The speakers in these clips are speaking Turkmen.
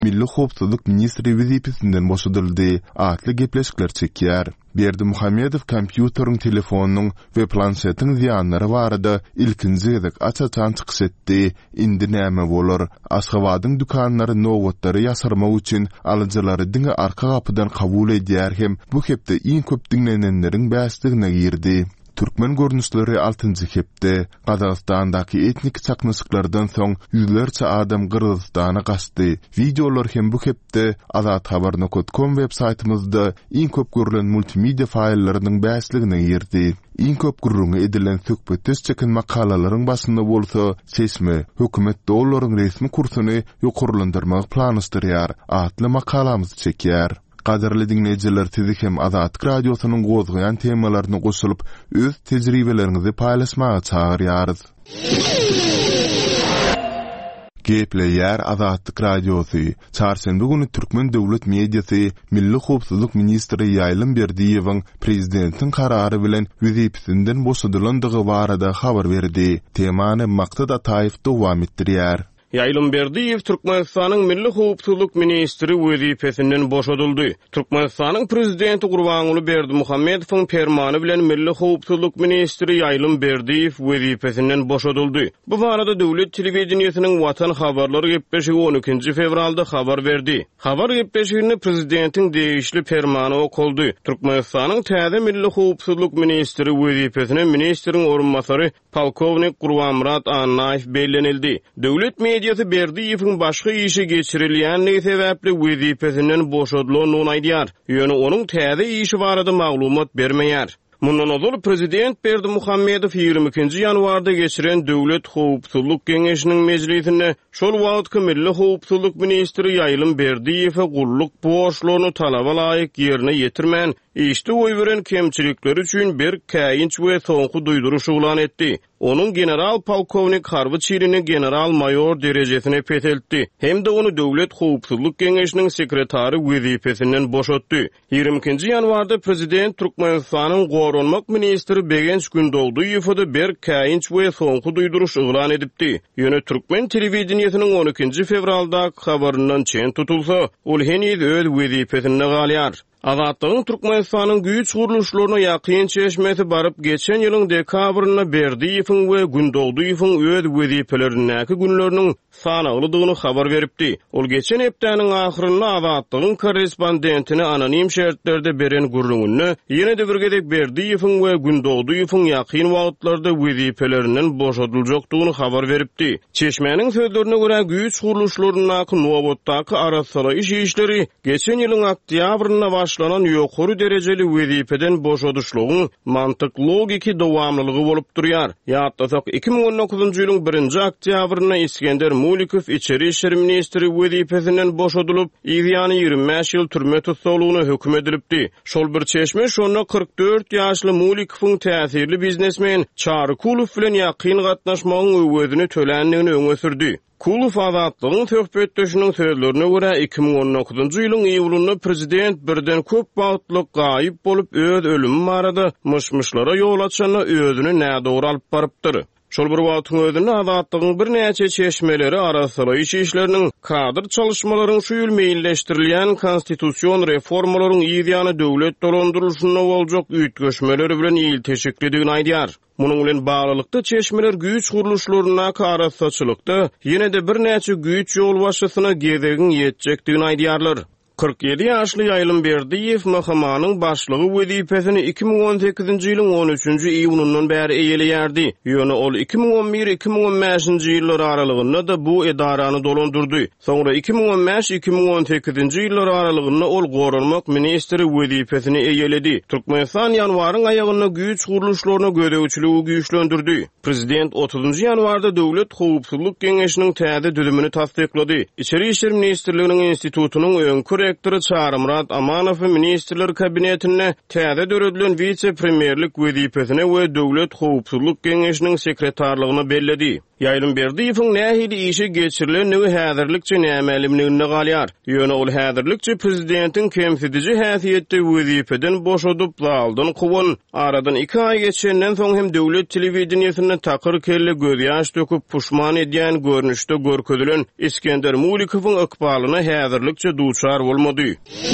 Milli Howpsuzlyk ministri wezipesinden boşadyldy, atly gepleşikler çekýär. Berdimuhamedov kompýuteriň, telefonyň we planşetiň ziýanlary barada ilkinji gezek açaçan çykyş etdi. Indi näme bolar? Aşgabatyň dükanlary nowatdary ýasarmak üçin alyjylary diňe arka gapydan kabul edýär hem bu hepde iň köp dinlenenleriň bäsligine girdi. Türkmen görnüşleri 6-njy hepde Gazagstandaky etnik çaknysyklardan soň ýüzlerçe adam Gyrgyzstana gaçdy. Videolar hem bu hepde azathabar.com web saytymyzda iň köp görülen multimedia faýllarynyň bäsligine girdi. Iň köp gurrungy edilen söhbetde çeken makalalaryň başynda bolsa, seçme hökümet dollaryň resmi kursuny ýokurlandyrmak planystyrýar. Atly makalamyzy çekýär. Qadarly dinleyijiler, sizi hem Azatlyk radiosynyň gozgaýan temalaryna goşulyp öz tejribelerini paýlaşmaga çagyrýarys. Gepleýär Azatlyk radiosy. Çarşembe güni Türkmen döwlet mediasy Milli Howpsuzlyk ministri Ýaýlym Berdiýewiň prezidentiň karary bilen wezipesinden boşadylandygy barada habar berdi. Temany Maksat Ataýew dowam etdirýär. Ýaýlym Berdiýew Türkmenistanyň Milli Howpsuzlyk ministri wezipesinden boşadyldy. Türkmenistanyň prezidenti Gurbanuly Berdimuhammedowyň fermany bilen Milli Howpsuzlyk ministri Ýaýlym Berdiýew wezipesinden boşadyldy. Bu barada döwlet telewizionynyň Watan habarlary gepleşigi 12 fevralda habar berdi. Habar gepleşigini prezidentiň değişli fermany okuldy. Türkmenistanyň täze Milli Howpsuzlyk ministri wezipesine ministriň orunmasary polkownik Gurbanmurat Annaýew bellenildi. Döwlet mediýasy Berdiýewiň başga işe geçirilýänligi sebäpli wezipesinden boşadylyny aýdýar. Ýöne onuň täze işi barada maglumat bermeýär. Mundan ozal prezident Berdimuhammedow 22 ýanwarda geçiren Döwlet Howpsuzlyk Geňeşiniň mejlisinde şol wagtky Milli Howpsuzlyk ministri Ýaýlym Berdiýewe gulluk borçlaryny talaba laýyk ýerine ýetirmän, işte oý beren kemçilikleri üçin bir käýinç we soňky duýduruş ulan etdi. Onun general polkownik harby çirini general mayor derejesine peteltdi. Hem de onu Döwlet Howpsuzlyk Geňeşiniň sekretary wezipesinden boşatdy. 22 ýanwarda prezident Türkmenistanyň gorunmak ministri Begenç Gündoğduýew bir käýinç we soňky duýduruş ulan edipdi. Ýöne Türkmen telewizionynyň 12 fevralda habaryndan çen tutulsa, ol henüz öz wezipesinde galýar. Azatlygyň Türkmenistanyň güýç guruluşlaryna ýakyn çeşmesi baryp geçen ýylyň dekabryna Berdiýewiň we Gündoğduýewiň öz wezipelerindäki günleriniň sanaglydygyny habar beripdi. Ol geçen hepdeniň ahyrynda Azatlygyň korrespondentini anonim şertlerde beren gurrungyny ýene de bir gedek Berdiýewiň we Gündoğduýewiň ýakyn wagtlarda wezipelerinden boşadyljakdygyny habar beripdi. Çeşmeniň sözlerine görä güýç guruluşlarynyň nowatdaky arasala işleri geçen ýylyň oktýabryna başlanan ýokary derejeli wezipeden boşadyşlygyň mantyk logiki dowamlylygy bolup durýar. Ýa-da 2019-njy ýylyň 1-nji oktýabryna İskender Mulikow içeri işler ministri wezipesinden boşadylyp, ýa-ni 25 ýyl türme tutsalygyna hökm edilipdi. Şol bir çeşme şonu 44 ýaşly Mulikowyň täsirli biznesmen Çary Kulow bilen ýakyn gatnaşmagyň öwedini tölendigini öňe sürdi. Kulow Azatlygyň söhbetdeşiniň sözlerine görä 2019-njy ýylyň iýulynda prezident birden köp wagtlyk gaýyp bolup öz ölümi barada myşmyşlara ýol açany özüni nädogry alyp barypdyr. Şol bir wagtyň özünde Azatlygyň bir näçe çeşmeleri arasynda işleriniň kadr çalışmalaryň şuýulmeýinleşdirilýän konstitusiýon reformalaryň ýa-ni döwlet dolandyrylşyna boljak üýtgeşmeleri bilen ýyl teşekkürdigini aýdýar. Munyň bilen baglykda çeşmeler güýç guruluşlaryna karasaçylykda ýene de bir näçe güýç ýol başçysyna gezegin ýetjekdigini aýdýarlar. 47 ýaşly Ýaýlym Berdiýew makamanyň başlygy wezipesini 2018-nji ýylyň 13-nji iýunundan bäri eýelýärdi. Ýöne ol 2011-2015-nji ýyllar aralygynda da bu edarany dolandyrdy. Soňra 2015-2018-nji ýyllar aralygynda ol gorunmak ministri wezipesini eýeledi. Türkmenistan ýanwaryň aýagyna güýç guruluşlaryna gödäwçiligi güýçlendirdi. Prezident 30-njy ýanwarda Döwlet Howpsuzlyk Geňeşiniň täze düzümini tasdiklady. İçeri işler ministrliginiň institutynyň öňkü direktoru Çağrımrat Amanow Ministrler Kabinetine täze döredilen vice-premierlik wezipesine we Döwlet Howpsuzlyk Geňeşiniň sekretarlygyna belledi. Ýaýlym Berdiýewiň nähili işi geçirilen näwe häzirlikçe nämelimligine galýar. Ýöne ol häzirlikçe prezidentiň kemsidici häsiýetde wezipeden boşadyp daldan kuwan. Aradan 2 ay geçenden soň hem döwlet telewizionyny takyr kelle gözýaş döküp puşman edýän görnüşde görkezülen İskender Mulikowyň ykbalyna häzirlikçe duçar bolmady.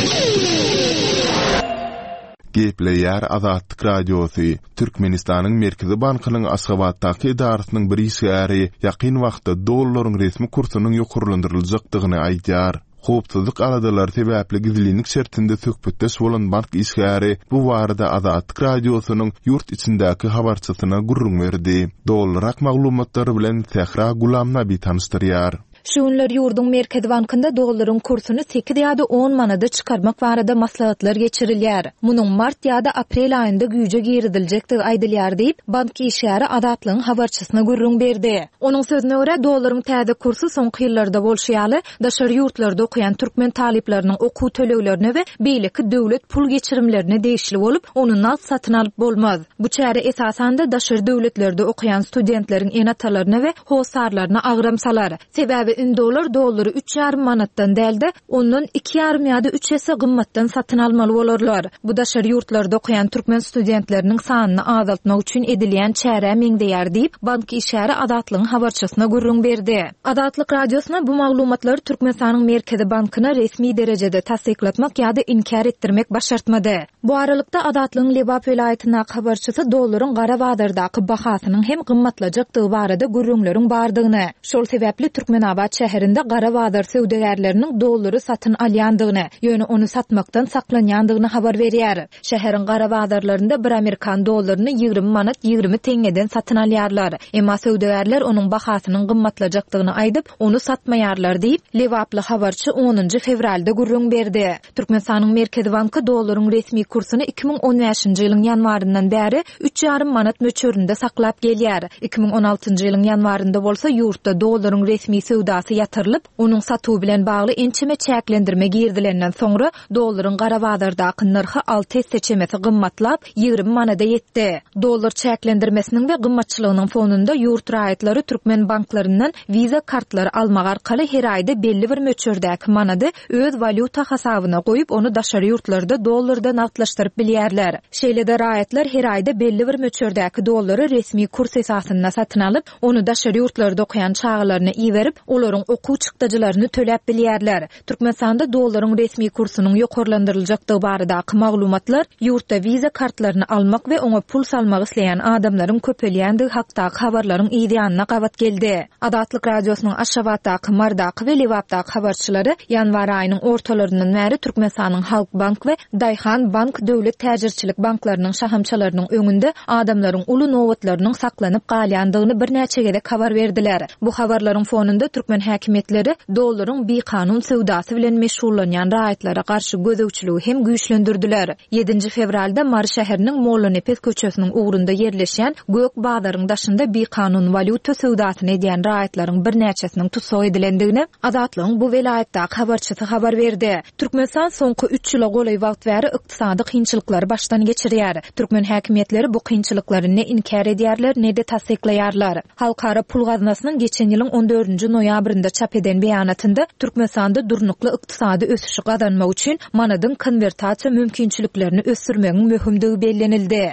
Gepleýär Azatlyk Radiosy, Türkmenistanyň Merkezi Bankynyň Aşgabatdaky idarasynyň bir işgäri ýakyn wagtda dollaryň resmi kursunyň ýokurlandyryljakdygyny aýdýar. Howpsuzlyk aradalar sebäpli gizlilik şertinde söhbetdeş bolan bank işgäri bu barada Azatlyk Radiosynyň ýurt içindäki habarçysyna gurrun berdi. Dollarak maglumatlary bilen Sehra Gulamnaby tanışdyrýar. Şuňlar ýurdun Merkezi Bankynda dollaryň kursyny 8 ýa-da 10 manada çykarmak barada maslahatlar geçirilýär. Munyň mart ýa-da aprel aýynda güýje giridiljektigi aýdylýar diýip bank işgäri Azatlygyň habarçysyna gurrun berdi. Onuň sözüne görä dollaryň täze kursy soňky ýyllarda bolşýaly daşary ýurtlarda okuyan türkmen talipleriniň okuw töleglerine we beýleki döwlet pul geçirimlerine değişli bolup onu nat satyn alyp bolmaz. Bu çäre esasan da daşary döwletlerde okuyan studentleriň enatalaryna we howsarlaryna agram salar. Sebäbi $10 3,5 manatdan dälde ondan 2,5 ýa-da 3 есе gymmatdan satyn almaly bolarlar. Bu daşary ýurtlarda okuyan türkmen studentleriniň sanyny azaltmak üçin edilýän çäre meňdeýär diýip bank işgäri Azatlygyň habarçysyna gurrun berdi. Azatlyk Radiosyna bu maglumatlary Türkmenistanyň Merkezi Bankyna resmi derejede tasdiklatmak ýa-da inkar etdirmek başartmady. Bu aralykda Azatlygyň Lebap vilayatynyň habarçysy dollaryň gara bazardaky bahasynyň hem gymmatlajakdygy barada gurrunlaryň bardygyny, şol sebäpli Türkmenabat şäherinde gara bazar söwdegärleriniň dollary satyn alýandygyny, ýöne onu satmakdan saklanýandygyny habar berýär. Şäheriň gara bazarlarynda bir Amerikan dollaryny 20 manat 20 teňeden satyn alýarlar. Emma söwdegärler onuň bahasynyň gymmatlajakdygyny aýdyp, onu satmaýarlar diýip Lewaply habarçy 10 fevralda gurrun berdi. Türkmenistanyň Merkezi Banky dollaryň resmi kursyny 2015-nji ýylyň ýanwaryndan bäri 3,5 manat möçöründe saklap gelýär. 2016-njy ýylyň ýanwarynda bolsa ýurtda dollaryň resmi söwdasy ýatyrylyp, onuň satuwy bilen bagly ençeme çäklendirme girdilenden soňra dollaryň gara bazardaky narhy 6 esse çemesi gymmatlap 20 manada ýetdi. Dollar çäklendirmesiniň we gymmatçylygynyň fonunda ýurt raýatlary türkmen banklarynyň viza kartlary almak arkaly her aýda belli bir möçördäki manady öz valyuta hasabyna goýup onu daşary ýurtlarda dollarda naqdlaşdyryp bilýärler. Şeýle-de raýatlar her aýda belli bir möçördäki dollary resmi kurs esasyna satyn alyp, onu daşary ýurtlarda okuyan çağlaryna iýerip, olaryň okuw çykdyjylaryny töläp bilýärler. Türkmenistanda dollaryň resmi kursynyň ýokurlandyryljakdygy baradaky maglumatlar ýurtda viza kartlaryny almak we oňa pul salmak isleýän adamlaryň köpelýändigi hakdaky habarlaryň ýa-da gabat geldi. Azatlyk Radiosynyň Aşgabatdaky, Mardaky we Lewapdaky habarçylary ýanwar aýynyň ortalaryndan bäri Türkmenistanyň Halk Bank we Daýhan Bank döwlet täjirçilik banklarynyň şahamçalarynyň öňünde adamlaryň uly nowatlarynyň saklanyp galýandygyny bir näçe gezek habar berdiler. Bu habarlaryň fonunda türkmen häkimetleri dollaryň bekanun söwdasy bilen meşgullanýan raýatlara garşy gözegçiligi hem güýçlendirdiler. 7 fevralda Mar şäheriniň Mollonepes köçesiniň ugrunda ýerleşýän Gök bazaryň daşynda bekanun valyuta söwdasyny edýän raýatlaryň bir näçesiniň tutsagy edilendigini Azatlygyň bu vilayatdaky habarçysy habar berdi. Türkmenistan soňky 3 ýyla goly wagt bäri ykdysady kynçylyklary başdan geçirýär. Türkmen häkimetleri bu kynçylyklary ne inkar edýärler, ne de tasdiklaýarlar. Halkara pul gaznasynyň geçen ýylyň 14 noýabrynda çap eden beýanatynda Türkmenistanda durnukly ykdysady ösüşi gazanmak üçin manadyň konvertasiýa mümkinçiliklerini ösürmegiň möhümdigi bellenildi.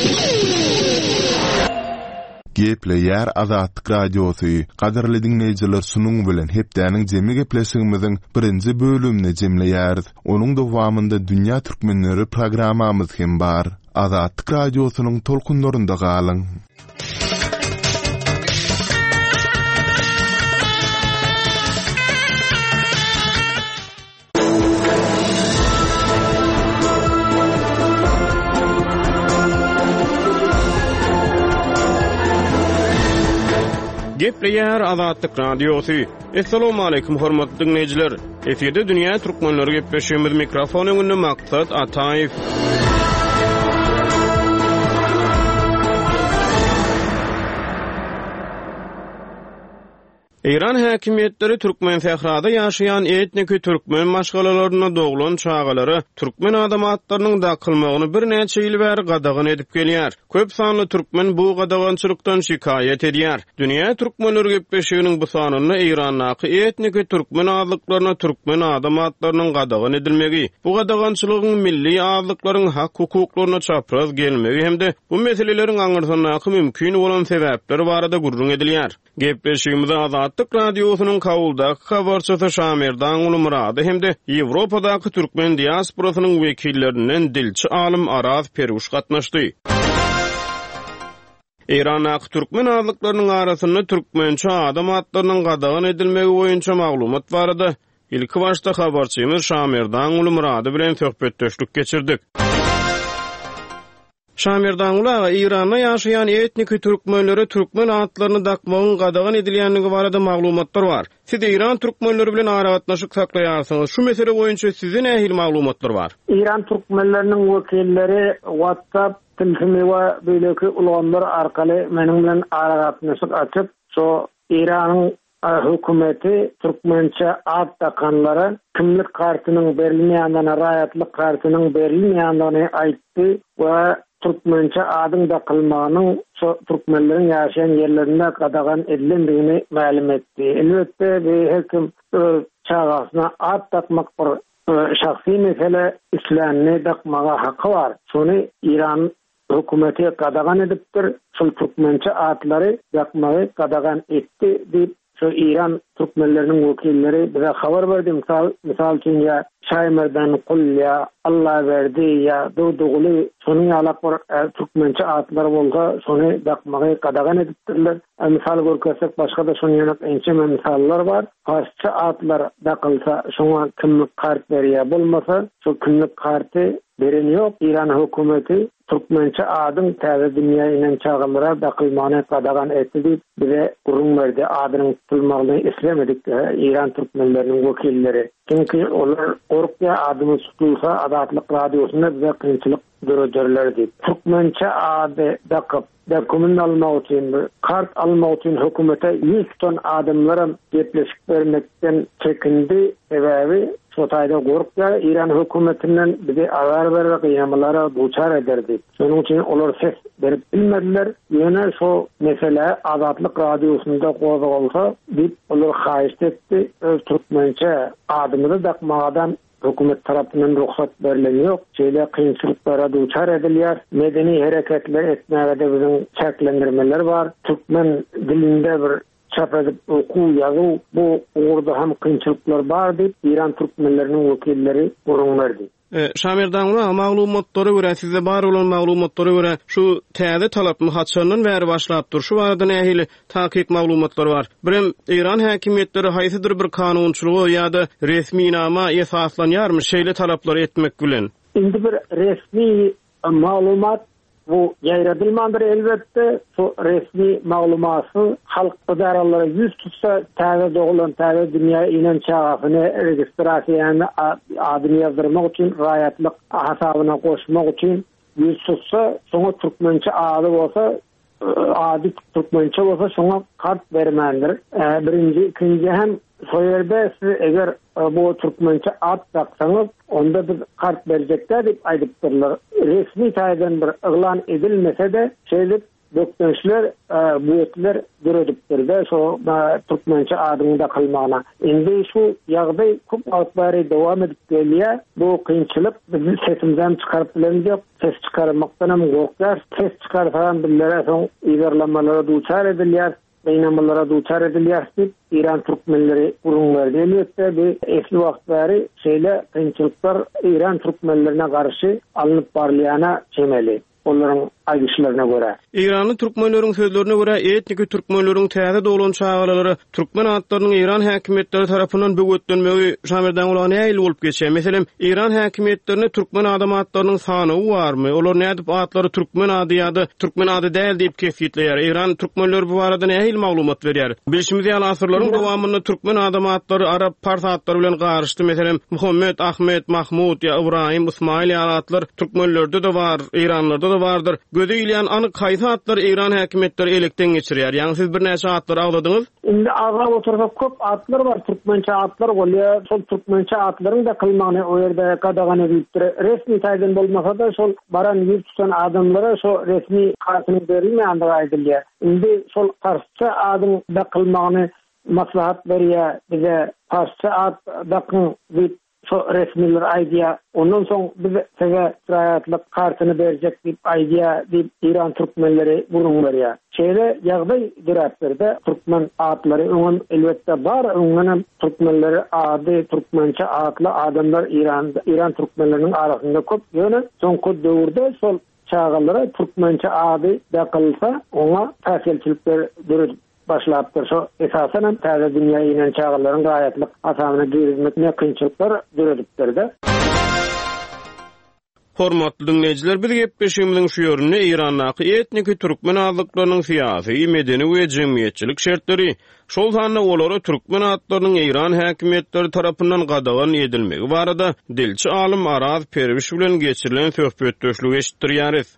Gepleýär Azatlyk Radiosy. Gaderli dinleýijiler, sunuň bilen hepdäniň jemli gepleşigimizin birinji bölümini jemleýär. Onuň dowamynda dünýä türkmenleri programmamyz hem bar. Azatlyk Radiosynyň tolkunlarynda galyň. Gepleýär Azatlyk Radiosy. Assalamu alaykum hormatly dinleýijiler. Eferde dünýä türkmenleri gepleşýärmiz, mikrofon öňünde Maksat Ataýew. İran häkimetleri Türkmen Sehrada ýaşaýan etniki türkmen maşgalalaryna doglan çağalary türkmen adamatlarynyň dakylmagyny bir näçe ýyl bäri gadagan edip gelýär. Köp sanly türkmen bu gadagançylykdan şikayet edýär. Dünýä türkmenleri gepleşiginiň bu sanyny İrannaky etniki türkmen azlyklaryna türkmen adamatlarynyň gadagan edilmegi, bu gadagançylygyň milli azlyklaryň hak hukuklaryna çapraz gelmegi hemde bu meseleleriň aňyrsanaky mümkin bolan sebäpleri barada gurrun edilýär. Gepleşigimizde Azatlyk radiosynyň kabuldaky habarçysy Şamerdan Ulumurady hemde Ýewropadaky türkmen diasporasynyň wekillerinden dilçi alim Araz Peruş gatnaşdy. İranak türkmen azlyklarynyň arasynda türkmençe adam atlarynyň gadagan edilmegi boýunça maglumat barady. Ilki başda habarçymyz Şamerdan Ulumurady bilen söhbetdeşlik geçirdik. Şamerdan ulaga İran'da ýaşaýan etniki türkmenlere türkmen atlaryny dakmagyň gadagan edilýänligi barada maglumatlar bar. Siz İran türkmenleri bilen aragatnaşyk saklaýarsyňyz. Şu mesele boýunça sizin ähli maglumatlar bar? İran türkmenleriniň wekilleri WhatsApp, telefon we beýleki ulanlar arkaly meniň bilen aragatnaşyk açyp, şo İranyň hökümeti türkmençe ad takanlara kimlik kartynyň berilmeýändigine, raýatlyk kartynyň berilmeýändigine aýtdy we Türkmençe adyň da kılmanyň türkmenleriň ýaşaýan ýerlerinde gadagan edilendigini ma'lum etdi. Elbetde her kim çağasyna ad takmak bir şahsy mesele, islämni dakmaga hakkı var. Şonu İran hökümeti gadagan edipdir. Şol türkmençe adlary dakmagy gadagan etdi diýip şu İran türkmenleriniň wekilleri bize habar berdi. Misal üçin ya Şaymerdan kul ya Allah verdi ya dogly şonu alap türkmençe adlar bolsa şonu dakmagy gadagan edipdirler. Misal görkezsek başga da şonu ýanak ençe misallar bar. Farsça adlar dakylsa şoňa kimlik kart berýär bolmasa şu kimlik karty beren ýok. İran hökümeti türkmençe adyň täze dünýä inen çağalara dakylmany gadagan etdi diýip bize gurrun berdi. Adynyň tutulmagyny islemedik İran türkmenleriniň wekilleri. Çünki olar orkya adyny tutulsa Azatlyk radiosunda bize kynçylyk görýärler diýip. Türkmençe ady dakyp dokument almak üçin, kart almak üçin hökümete 100 ton adamlarym gepleşip bermekden çekindi. Sebäbi Sotaýda gorkya İran hökümetinden bize agar berip kıyamalara duçar ederdi. Şonuň üçin olar ses berip bilmediler. Ýöne şo mesele Azatlyk radiosunda gozgalsa diýip olar haýyş etdi. Öz türkmençe adymy dakmagadan hökümet tarapyndan ruhsat berilen ýok. Şeýle kynçylyklara duçar edilýär. Medeni hereketler etmäge de biziň çäklendirmeler bar. Türkmen dilinde bir çap edip oku ýazyw bu orada hem kynçylyklar bar diýip İran türkmenleriniň wekilleri gurrun berdi. Şamerdan maglumatlary görä, sizde bar bolan maglumatlary görä, şu täze talapmy haçandan bäri başlap dur. Şu arada nähili tahkik maglumatlar bar. Birem İran häkimetleri haýsydyr bir kanunçylygy ýa-da resmi nama esaslanýarmy şeýle talaplary etmek bilen? Indi bir resmi maglumat bu ýaýradylmandyr elbetde. Şu resmi maglumaty halk idaralary ýüz tutsa täze doglan täze dünýä inen çağasyny registrasiýany adyny ýazdyrmak üçin, raýatlyk hasabyna goşmak üçin ýüz tutsa, şoňa türkmençe ady bolsa, ady türkmençe bolsa şoňa kart bermendir. Birinji, ikinji hem soýerde siz eger bu türkmençe ad taksaňyz, onda biz kart berjekler diýip aýdypdyrlar. Resmi taýdan bir yglan edilmese-de şeýle dökdüşler bu etler görüdipdir. Şo türkmençe adyny da kılmagyna. Indi şu ýagdaý köp wagtbary dowam edip gelýär. Bu kynçylyk bizi sesimizden çykaryp bilendik. Ses çykarmakdan hem gorkýar. Ses çykarsan billere soň ýerlamalara duçar edilýär. Beýnamalara duçar edilýär diýip İran türkmenleri gurrun berdi. Elbetde bir esli wagtbary şeýle kynçylyklar İran türkmenlerine garşy alınıp barlyana çemeli. Onların aýdyşlaryna görä. İranly türkmenleriň sözlerine görä etniki türkmenleriň täze dolan çağalary türkmen atlarynyň İran häkimetleri tarapyndan böwetlenmegi Şamerdan ulan näil bolup geçýär. Meselem İran häkimetlerine türkmen adam atlarynyň sany barmy? Olar nädip atlary türkmen ady ýa-da türkmen ady däl diýip kesitleýär. İran türkmenleri bu barada näil maglumat berýär? Bilişimiz ýaly asyrlaryň dowamynda türkmen adam atlary arab pars atlary bilen garşdy. Meselem Muhammed, Ahmet, Mahmud ýa Ibrahim, Ismail ýaly atlar türkmenlerde de bar, İranlarda da bardyr. göze ilýän anyk haýsy atlar İran häkimetleri elekden geçirýär. Ýani siz bir näçe atlar agladyňyz? Indi aga otursa köp atlar bar, türkmençe atlar bolýar. Şol türkmençe atlaryň da kılmagyny o ýerde gadagan edipdir. Resmi taýdan bolmasa da şol baran ýurt tutan adamlara şo resmi kartyny berilmeýän aýdylýar. Indi şol parsça adam da kılmagyny maslahat berýär. Bize parsça at dakyn diýip so resmiler aýdýar. Ondan soň biz size şiraýatlyk kartyny berjek diýip aýdýar diýip İran türkmenleri burun berýär. Şeýle ýagdaý duraplarda türkmen atlary öňün elbetde bar, öňüň türkmenleri ady türkmençe atly adamlar İran türkmenleriniň arasynda köp ýöne soňky döwürde şol çağalara türkmençe ady daqylsa oňa täsirçilikler görüp başlapdyr. Şo esasen täze dünýä inen çağalaryň gaýatlyk asamyna girizmekine kynçylyklar görüpdirdi. Hormatly dinleyijiler, biz gepleşigimiziň şu ýöründe İrandaky etnik türkmen azlyklarynyň syýasy, medeni we jemgyýetçilik şertleri, şol sanda olary türkmen atlarynyň İran häkimetleri tarapyndan gadagan edilmegi barada dilçi alim Araz Perwiş bilen geçirilen söhbetdeşlik eşitdirýäris.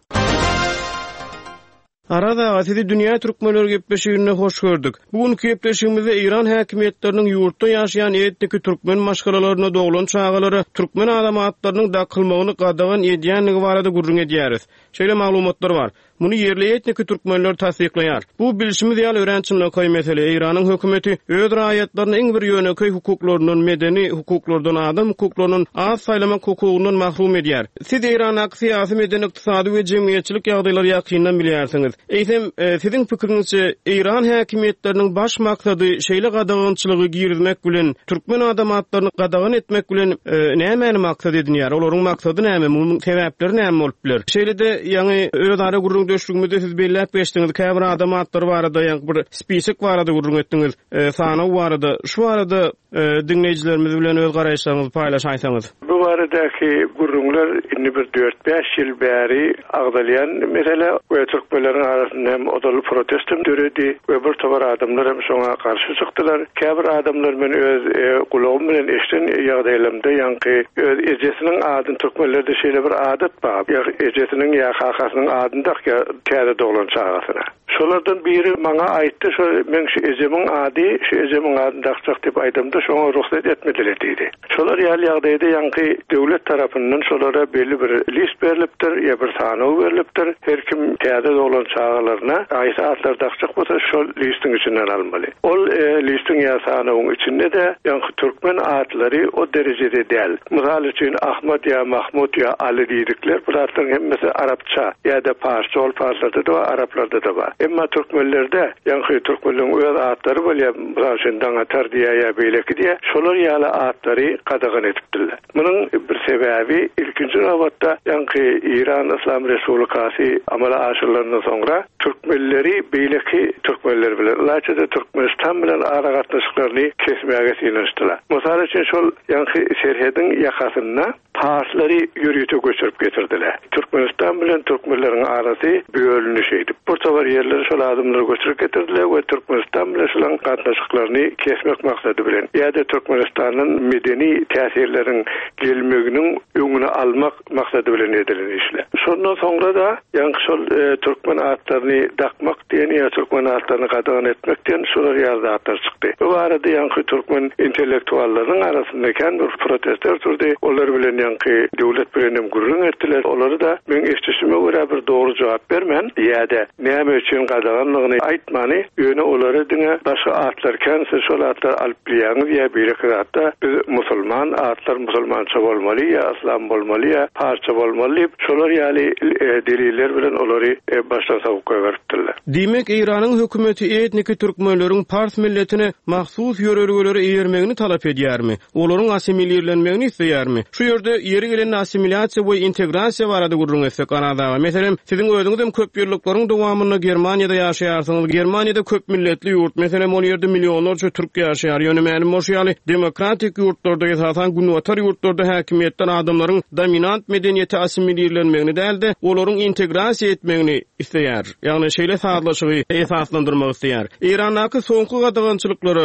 Arada sizi dünýä türkmenleri gepleşigine hoş gördük. Bugünkü gepleşigimizde İran häkimetleriniň ýurtda ýaşaýan etnik türkmen maşgalalaryna doglan çağalary türkmen adamatlarynyň dakylmagyny gadagan edýänligi barada gurrun edýäris. Şeýle maglumatlar bar. Muny yerli etnik türkmenler tasdikleýär. Bu bilişimiz ýaly öğrençilik köy mesele. İranyň hökümeti öz raýatlaryny iň bir ýöneköy hukuklarynyň, medeni hukuklardan, adam hukuklarynyň az saýlamak hukugynyň mahrum edýär. Siz İranyň syýasy, medeni, ykdysady we jemgyýetçilik ýagdaýlary ýakyndan bilýärsiňiz. Eýsem, siziň pikiriňizçe İran häkimetleriniň baş maksady şeýle gadagançylygy girizmek bilen, türkmen adamatlaryny gadagan etmek bilen näme maksat edinýär? Olaryň maksady näme? Munyň sebäpleri näme bolup biler? Şeýle-de ýani özara gurrun döşlüğümüzde siz bellep geçtiňiz. Käbir adamatlar barada ýa bir spisik barada gurrun etdiňiz. Sana barada, şu arada dinleyijilerimiz bilen öz garaýşlaryňyzy paýlaşaýsaňyz. Bu baradaky gurrunlar indi bir 4-5 ýyl bäri agdalýan mesele we türkmenleriň arasynda hem odaly protestim döredi we bir tobar adamlar hem şoňa garşy çykdylar. Käbir adamlar men öz gulagym bilen eşden ýagdaýlarymda ýanky öz ejesiniň adyny türkmenlerde şeýle bir adat bar. Ejesiniň ýa hakasynyň adyny täze doglan çağasyna. Şolardan biri maňa aýtdy, şo men şu ejemiň ady, şu ejemiň adyny dakçak diýip aýdymda şoňa ruhsat etmediler diýdi. Şolar ýaly ýagdaýda ýanky döwlet tarapyndan şolara belli bir list berilipdir, ýa bir sanaw berilipdir. Her kim täze doglan çağalaryna aýsy atlar dakçak bolsa şol listiň içinden almaly. Ol listiň ýa sanawyň içinde de ýanky türkmen atlary o derejede däl. Mysal üçin Ahmet ýa Mahmud ýa Ali diýdikler, bulardyň hemmesi arapça ýa-da parsça, ol parslarda da araplarda da bar. Emma türkmenlerde ýanky türkmenliň öz atlary bolýar, şondan tardiýa ýa beýleki diýe, şolar ýaly atlary gadagan etipdirler. Munyň bir sebäbi ilkinji wagtda ýanky İran Islam Respublikasy amala aşyrylandan soňra türkmenleri beýleki türkmenler bilen, laçada Türkmenistan bilen ara gatnaşyklaryny kesmäge synanyşdylar. Mysal üçin şol ýanky şerhedin ýakasyna parslary ýürüýte göçürüp getirdiler. Türkmenistan bilen türkmenleriň arasy bölünüş edip, bu tobar ýerleri şol adamlar göçürüp getirdiler we Türkmenistan bilen şolaň gatnaşyklaryny kesmek maksady bilen ýa-da Türkmenistanyň medeni täsirleriniň gelmeginiň öňüne almak maksady bilen edilen işler. Şondan soňra da ýanky şol türkmen atlaryny dakmak diýen ýa türkmen atlaryny gadagan etmek diýen şolar ýazda atlar çykdy. Bu arada ýanky türkmen intellektuallaryň arasynda kan bir protestler turdy. Olar bilen ýanky döwlet bilen gurrun etdiler. Olary da men eşitişime görä bir dogry jogap bermen ýa-da näme üçin gadaganlygyny aýtmany, ýöne olary diňe başga atlar kansa şol atlar alyp bilýäňiz ýa birikratda biz musulman atlar musulmança bolmaly ýa islam bolmaly ýa parça bolmaly. Şolar ýaly deliller bilen olary başdan sagup goýberdiler. Diýmek İranyň hökümeti etnik türkmenleriň pars milletine mahsus ýörelgeleri eýermegini talap edýärmi? Olaryň asimilirlenmegini isleýärmi? Şu ýerde ýeri gelen asimilasiýa we integrasiýa barada gurrun etsek Kanadaga. Meselem, siziň özüňiz hem köp ýyllyklaryň dowamyny Germaniýada ýaşaýarsyňyz. Germaniýada köp milletli ýurt, meselem ol ýerde millionlarça türk ýaşaýar. Ýöne mänim oş ýaly demokratik ýurtlarda ýaşaýan günwatar ýurtlarda häkimetden adamlaryň dominant medeniýete asimilirlenmegini däldi, olaryň integrasiýa etmegini isleýär. Ýagny şeýle saatlaşygy esaslandyrmak isleýär. İrandaky soňky gadagançylyklary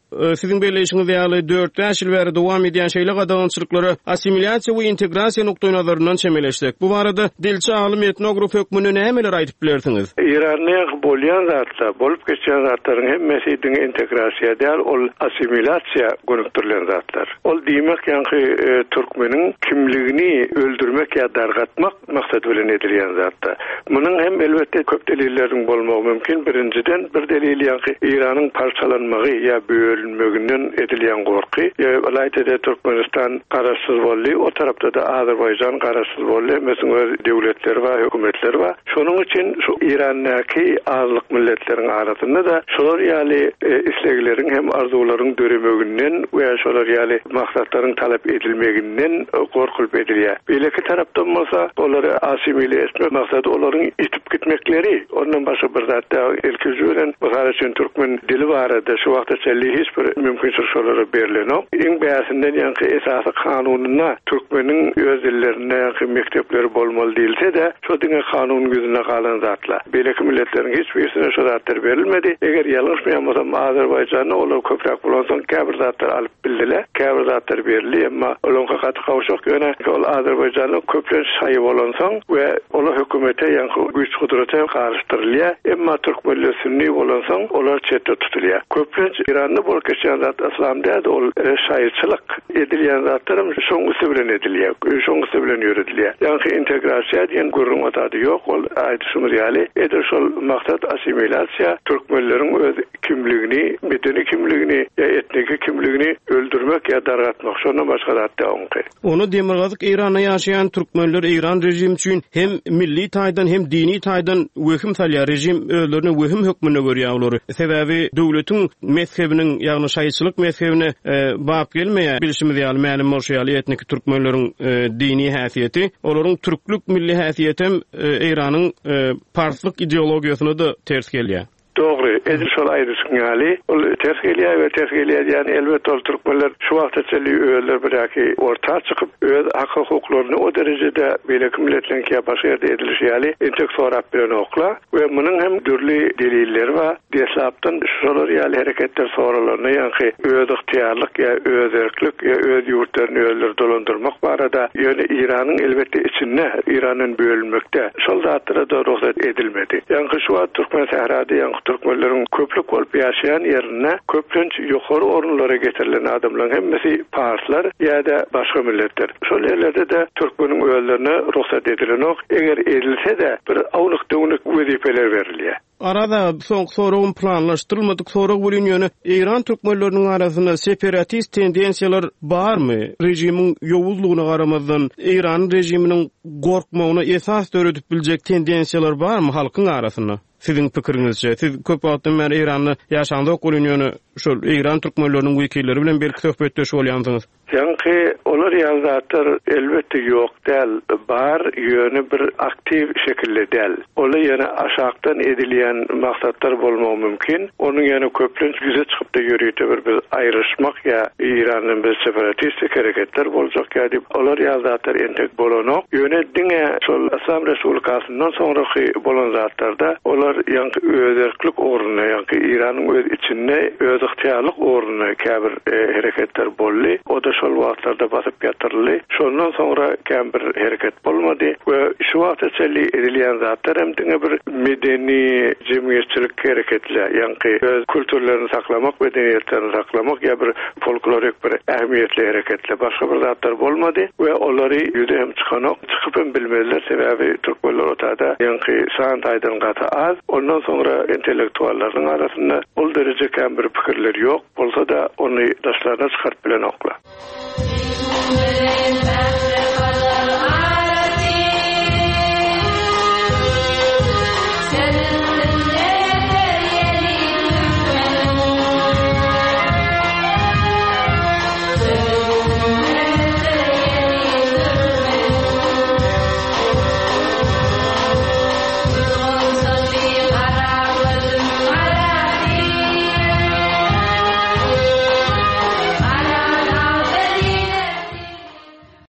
sizin belleşiňiz ýaly 4 ýyl bäri dowam edýän şeýle gadaňçylyklara assimiляция we integrasiýa nokta nazaryndan çemeleşdik. Bu barada dilçi alim etnograf hökmüne nämeler aýdyp bilersiňiz? İranny bolýan zatlar, bolup geçen zatlaryň hemmesi integrasiýa däl, ol assimiляция gönükdirilen zatlar. Ol diýmek ýa-ni türkmeniň kimligini öldürmek ýa dargatmak maksat bilen edilýän zatlar. Munyň hem elbetde köp delilleriň bolmagy mümkin. Birinciden bir delil ýa-ni İranyň parçalanmagy ýa bölünmeginden edilýän gorky. Alayda Türkmenistan garaşsyz boldy, o tarapda da Azerbaýjan garaşsyz boldy. Mesela döwletler we hökümetler we şonuň üçin şu İrandaky azlyk milletleriň arasynda da şolar ýaly islegleriň hem arzularyň döremeginden we şolar ýaly maksatlaryň talap edilmeginden gorkulyp edilýär. Belki tarapdan bolsa olary asimile etmek maksady olaryň itip gitmekleri. Ondan başga bir zatda elkizüren Buharaçyn türkmen dili barada şu wagtda çelli hiç bir mümkinçilik şolara berilenok. Iň bäsinden ýa-ni esasy kanunyna türkmeniň öz dillerine mektepleri bolmaly diýilse de şu diňe kanun gözüne galan zatlar. Belki milletleriň hiç birisine şu zatlar berilmedi. Eger ýalňyşmaýansam Azerbaýjanyň olar köprak bolansoň käbir zatlar alyp bildiler. Käbir zatlar berildi, emma olonga gaty gawşak ýöne ol Azerbaýjanyň köplen şaýy bolansoň we olar hökümete ýa-ni güç gudraty garşdyrylýar. Emma türkmenler sünni bolansoň olar çetde tutulýar. Köplen İranny bol geçen zat islamda ol şaýyrçylyk edilýän zatlarym şoňsy bilen edilýär. Şoňsy bilen ýöredilýär. Ýa-ni integrasiýa diýen gurrun atady ýok. Ol aýdyşymyz ýaly eder şol maksat assimiляция türkmenleriň öz kimligini, medeni kimligini, etnik kimligini öldürmek ýa dargatmak. Şondan başga zatda onky. Onu demirgazyk İranda ýaşaýan türkmenler İran rejimi üçin hem milli taýdan hem dini taýdan wehim salýar. Rejim özlerini wehim hökmüne görýär olary. Sebäbi döwletiň mezhebiniň ýagny şaýçylyk mezhebine bap gelmeýär. Bilişimiz ýaly mälim bolşaýaly etnik türkmenleriň dini häsiýeti, olaryň türklük milli häsiýeti İranyň parslyk ideologiýasyna da ters gelýär. Doğru. Edil şol aýdyşyň ýaly. Ol tergeliýär ýani elbetde ol türkmenler şu wagtda çelli öýler biraki orta çykyp öz hak hukuklaryny o derejede beýleki milletleriniň başga ýerde edilýär ýaly entek sorap bilen okla we munyň hem dürli delilleri we deslapdan şolar ýaly hereketler soralaryny ýa-ni öz yktyýarlyk ýa öz erklik ýa öz ýurtlaryny öýler dolandyrmak barada ýöne İranyň elbetde içinde İranyň bölünmekde şol zatlara da ruhsat edilmedi. Ýa-ni şu wagt türkmen sährada Türkmenlerin köplük bolup ýaşaýan ýerine köplenç ýokary orunlara getirilen adamlaryň hemmesi parslar ýa-da başga milletler. Şol ýerlerde de türkmeniň öýlerine ruhsat edilenok. Eger edilse de bir awluk-döwlük wezipeler berilýär. Arada soňky planlaşdyrylmadyk sorak bolan ýöne İran türkmenleriniň arasynda separatist tendensiýalar barmy? Rejimiň ýowuzlugyna garamazdan İran rejiminiň gorkmagyna esas döredip biljek tendensiýalar barmy halkyň arasynda? Sizin pikiriňizçe, siz köp wagtdan beri Iranda ýaşandy bolan ýöne şol İran türkmenleriniň wekilleri bilen bir söhbetdeş bolýansyňız. Ýa-ni olar ýazatlar elbetde ýok däl, bar ýöne bir aktiv şekilde däl. Olar ýene aşakdan edilýän maksatlar bolmagy mümkin. Onuň ýene köplenç ýüze çykyp da ýöreýär bir aýryşmak ýa İranyň bir separatistik hereketler boljak ýa diýip olar ýazatlar entek bolanok. Ýöne diňe şol Islam Respublikasyndan soňraky bolan zatlarda olar ýa-ni özerklik oruny ýa-ni İranyň öz içinde öz yktyýarlyk oruny käbir hereketler boldy. O da şol wagtlarda basyp ýatyrly. Şondan soňra käm bir hereket bolmady we şu wagtda çelli edilýän zatlar hem diňe bir medeni jemgyýetçilik hereketler, ýa-ni öz kulturlaryny saklamak, medeniýetlerini saklamak ýa bir folklorik bir ähmiýetli hereketler başga bir zatlar bolmady we olary ýüze hem çykanok, çykyp hem bilmediler. Sebäbi türkmenler otada ýa-ni san taýdan gaty az. Ondan soňra intellektuallaryň arasynda ol derejede käm bir pikirler ýok. Bolsa da ony daşlaryna çykarp bilen okla.